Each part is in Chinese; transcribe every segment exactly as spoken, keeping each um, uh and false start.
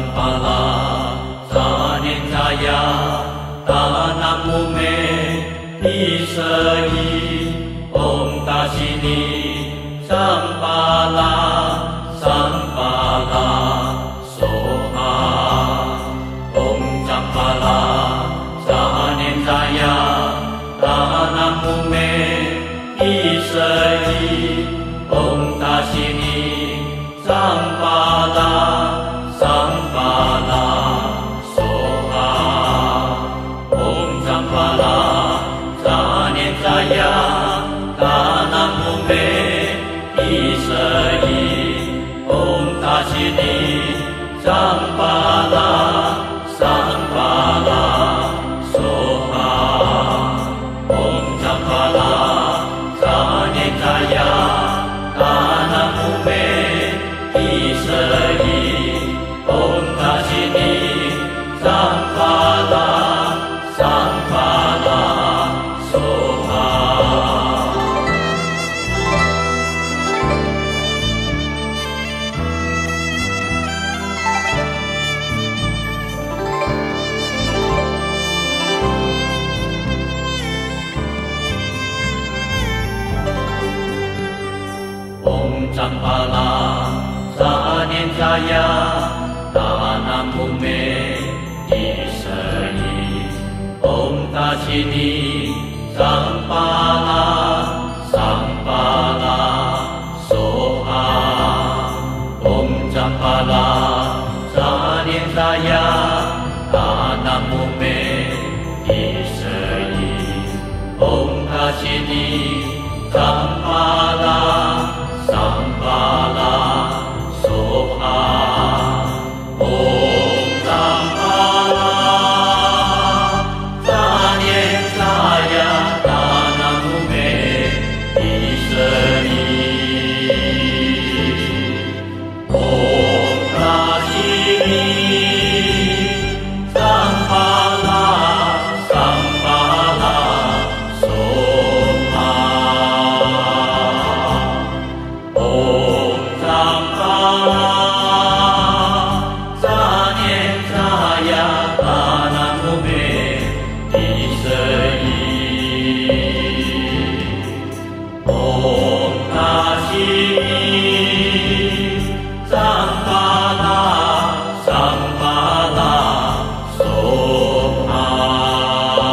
赞巴拉扎念扎呀达那姆美毗舍伊唵达西尼赞巴拉赞巴拉梭哈唵赞巴拉扎念扎呀达那姆美毗舍伊唵达西尼赞巴拉赞巴拉梭哈唵赞巴拉扎念扎呀达那姆美毗舍伊唵达西尼赞巴拉赞巴拉梭哈唵赞巴拉扎念扎呀达那姆美毗舍伊唵达西尼赞巴拉赞巴拉梭哈唵赞巴拉扎念扎呀达那姆美毗舍伊唵达西尼赞巴拉赞巴拉梭哈唵赞巴拉扎念扎呀达那姆美毗舍伊唵达西尼赞巴拉赞巴拉梭哈唵赞巴拉扎念扎呀达那姆美毗舍伊唵达西尼赞巴拉赞巴拉梭哈唵赞巴拉扎念扎呀达那姆美毗舍伊唵达西尼赞巴拉赞巴拉梭哈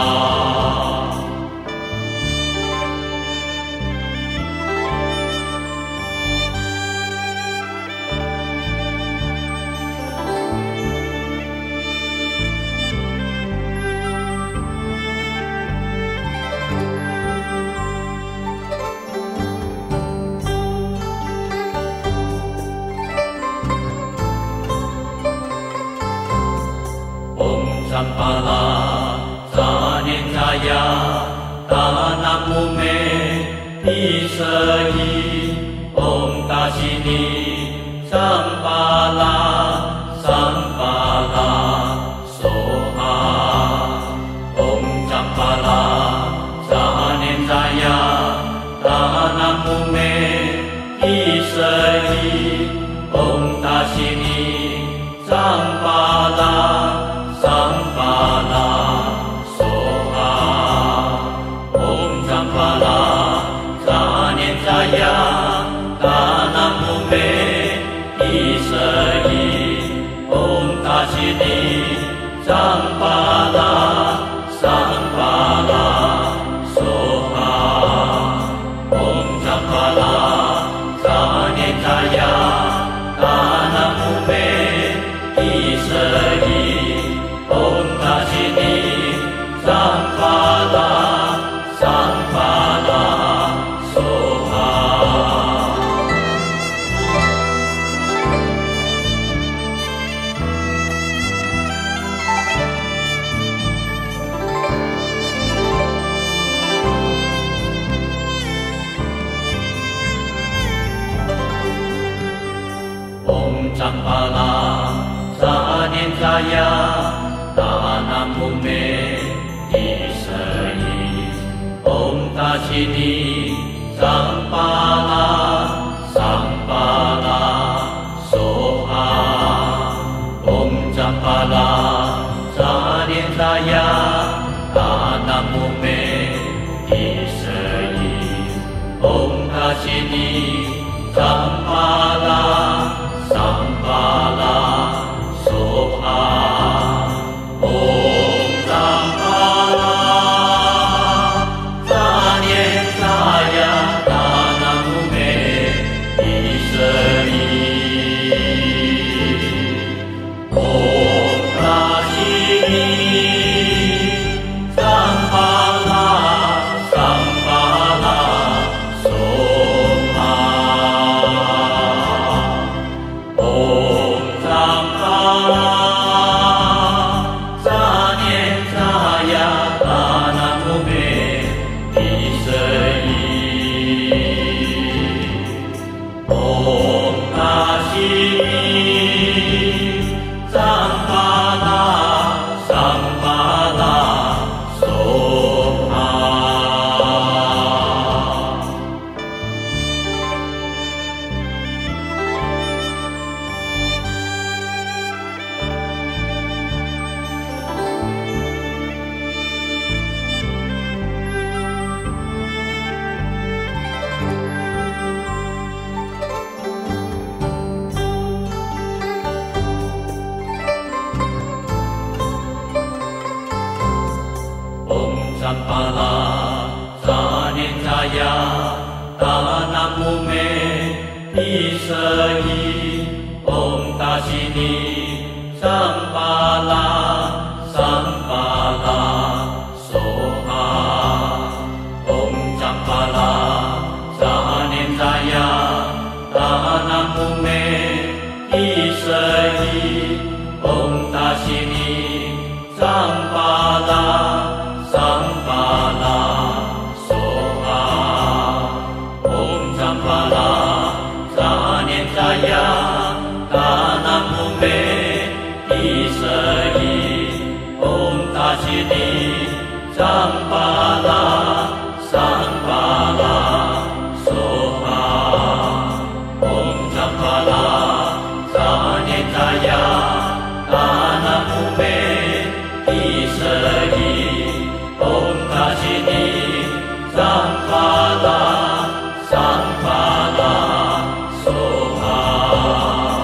唵赞巴拉扎念扎呀达那姆美毗舍伊唵达西尼赞巴拉赞巴拉梭哈唵赞巴拉扎念扎呀达那姆美毗舍伊唵达西尼赞巴拉赞巴拉梭哈唵赞巴拉扎念扎呀达那姆美毗舍伊唵达西尼赞巴拉赞巴拉梭哈唵赞巴拉扎念扎呀达那姆美毗舍伊唵达西尼赞巴拉赞巴拉梭哈唵赞巴拉扎念扎呀达那姆美毗舍伊唵达西尼赞巴拉赞巴拉梭哈唵桑巴拉，桑巴拉，梭哈。桑巴拉，萨念扎呀，达那姆梅，毗舍伊，唵达西尼，桑巴拉，桑巴拉，梭哈。唵桑巴拉，萨念扎呀，达那姆梅，毗舍伊，唵达西尼，桑巴拉。桑巴拉，梭哈。唵桑巴拉，萨念扎呀，达那姆梅，毗舍伊，唵达西尼，桑巴拉，桑巴拉，梭哈。唵桑巴拉，萨念扎呀，达那姆梅，毗舍伊。唵达西尼，桑巴拉，桑巴拉，梭哈。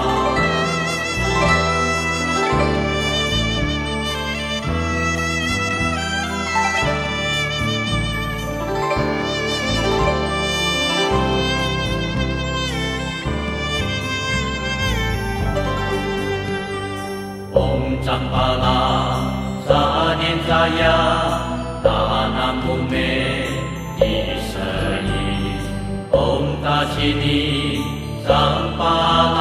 唵桑巴拉，萨念扎呀，达那姆梅，毗舍伊，唵达西尼，桑巴拉。